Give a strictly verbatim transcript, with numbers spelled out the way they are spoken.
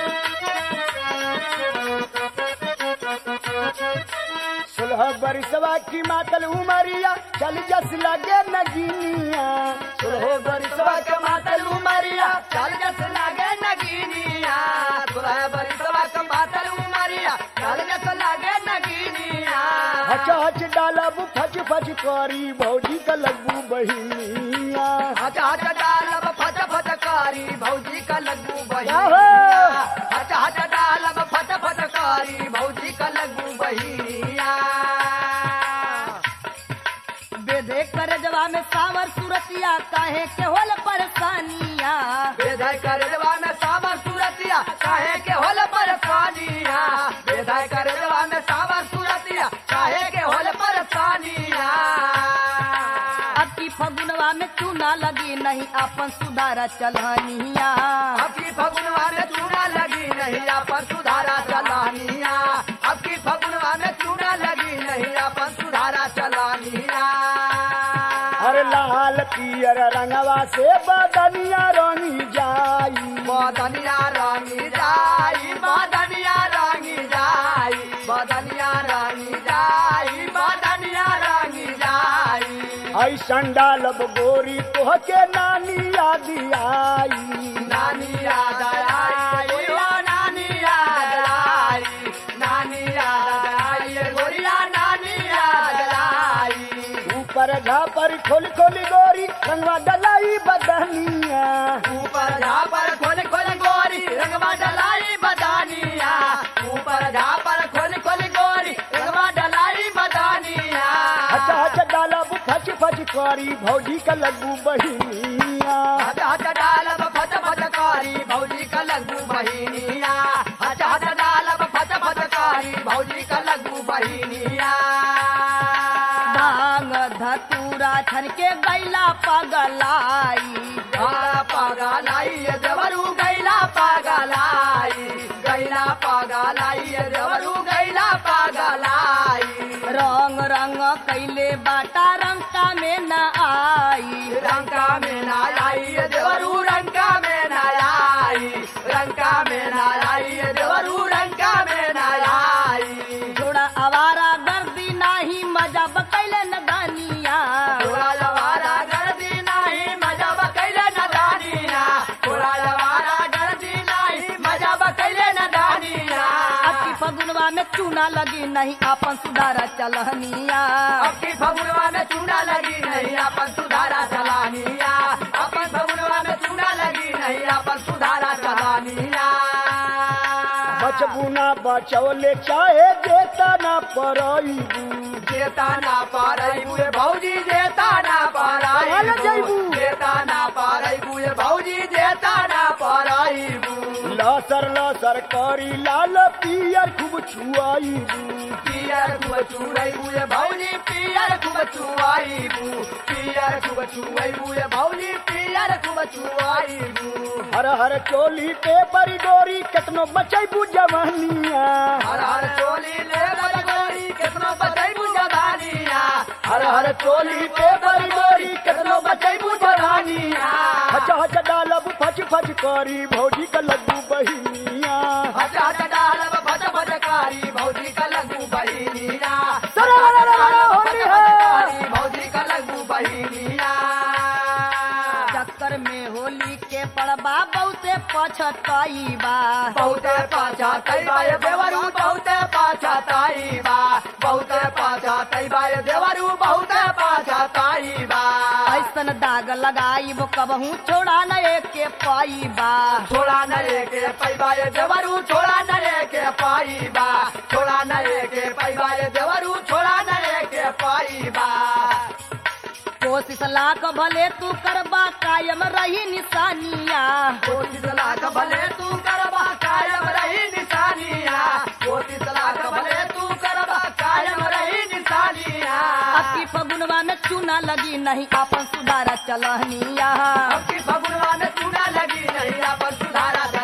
सोलह बरिसवा की मातल उमरिया चल जस लगे नगीनिया। सोलह बरिसवा के मातल उमरिया चल जस लागे नगीनिया। सोलह बरिसवा के मातल उमरिया चल जस लागे नगीनिया। हच हच डालब फच फच करी भौजी का लगू बहिनिया। हच हच डालब फच फच कारी भौजी का लगू आहो। बहिनिया। हच हच डालब फच फच कारी भौजी का लगू बहिनिया। बेधे कर जवा में सावर सुरतिया काहे के होल परेशानिया। बेधाय करजवा में सावर सूरतिया काहे के होल परेशानिया। बेधाय करजवा में सावर सूरतिया काहे के होल परेशानिया। अब की फगुनवा में चूना लगी नहीं अपन सुधारा चलहनिया। अबकी फगुनवा में चूना लगी नहीं अपन सुधारा चलानिया। अबकी फगुनवा में चूना लगी नहीं अपन सुधारा चलानिया। हर लाल पियर रंगवा से बदनिया रंगी जाई। बदनिया रंगी जाई बदनिया रंगी जाई बदनिया रंगी जाई बदनिया रंगी जाई। ऐसन डालब गोरी तोहके नानी याद आई। नानी याद आई ओ नानी याद आई नानी याद आई गोरिया नानी याद आई। ऊपर झापर खोल खोल गोरी रंगवा डलाई बदनिया। ऊपर झापर खोल खोल गोरी रंगवा डलाई बदानिया। ऊपर झापर खोल खोल गोरी रंगवा डलाई बदानिया। हच हच डालब फच फच करी भौजी का लगू बहिनिया। हच हच डालब फच फच कारी भौजी का लगू बहिनिया। हच हच डालब फच फच कारी भौजी का लगू बहिनिया। भांग धतूरा छन के गैला पगलाई। गैला पागलाई देवरू गैला पागलाई गैला पागलाई देवरू गैला पागलाई। रंग रंग कैले बाटा रंका में न आई। रंका में ना आई देवरू रंका में ना आई रंका में ना आई देवरू रंका में ना आई। थोड़ा आवारा गर्दी नाही मजा बकैले न दानिया। थोड़ा लवारा गर्दी नहीं मजा बकैले न दानिया। थोड़ा लवारा गर्दी नहीं मजा बकैले न दानिया। अति फगुनवा में चूना लगी नहीं अपन सुधारा चलहनिया। अबकी फगुनवा में चूना लगी नहीं अपन सुधारा चलानिया। अपन फगुनवा में चूना लगी नहीं अपन सुधारा चलानिया। बचबू ना बचौले चाहे देता ना परईबू। जेता ना पारैबू भौजी जेता ना चल जइबू। पारैबू जेता ना पारैबू भौजी जेता ना पारैबू। लसर लसर करी लाल पियर खूब छुआईबू। पियर खूब चुरैबू भौजी पियर खूब चुआईबू पियर खूब चुआईबू भौजी पियर खूब चुआईबू। हर हर चोली पे बड़ी गोरी केतनो बचैबू जवानिया। हर हर चोली ले बड़ गोरी केतनो बचैबू जवानिया। हर हर चोली पे बड़ी गोरी केतनो बचैबू जवानिया। हच हच डालब फच फच करी भौजी का लगू बहिनिया। हच हच डालब फच फच कारी भौजी का लगू बहिनिया। सरा रा रा रा रा होली है। कारी भौजी का लगू बहिनिया। चक्कर में होली के पड़बा बहुते पछताई बा। बहुते पाछा तैबा देवरू बहुते पाछा ताईबा बहुते पाछा तैबा देवरू बहुते पाछा ताईबा। ऐसन दाग लगाई वो कबहू छोड़ा न के पाई बा। छोड़ा न के पैबा देवरू छोड़ा न के पाईबा छोड़ा न के पैबा देवरू छोड़ा न के पाईबा। कोशिश लाख भले तू करबा कायम रही निशानिया। कोशिश लाख भले तू करबा कायम रही निशानिया। कोशिश लाख भले तू करबा कायम रही निशानिया। अति फगुनवा में चूना लगी नहीं अपन सुधारा चलहनिया। अबकी फगुनवा में चूना लगी नहीं अपन सुधारा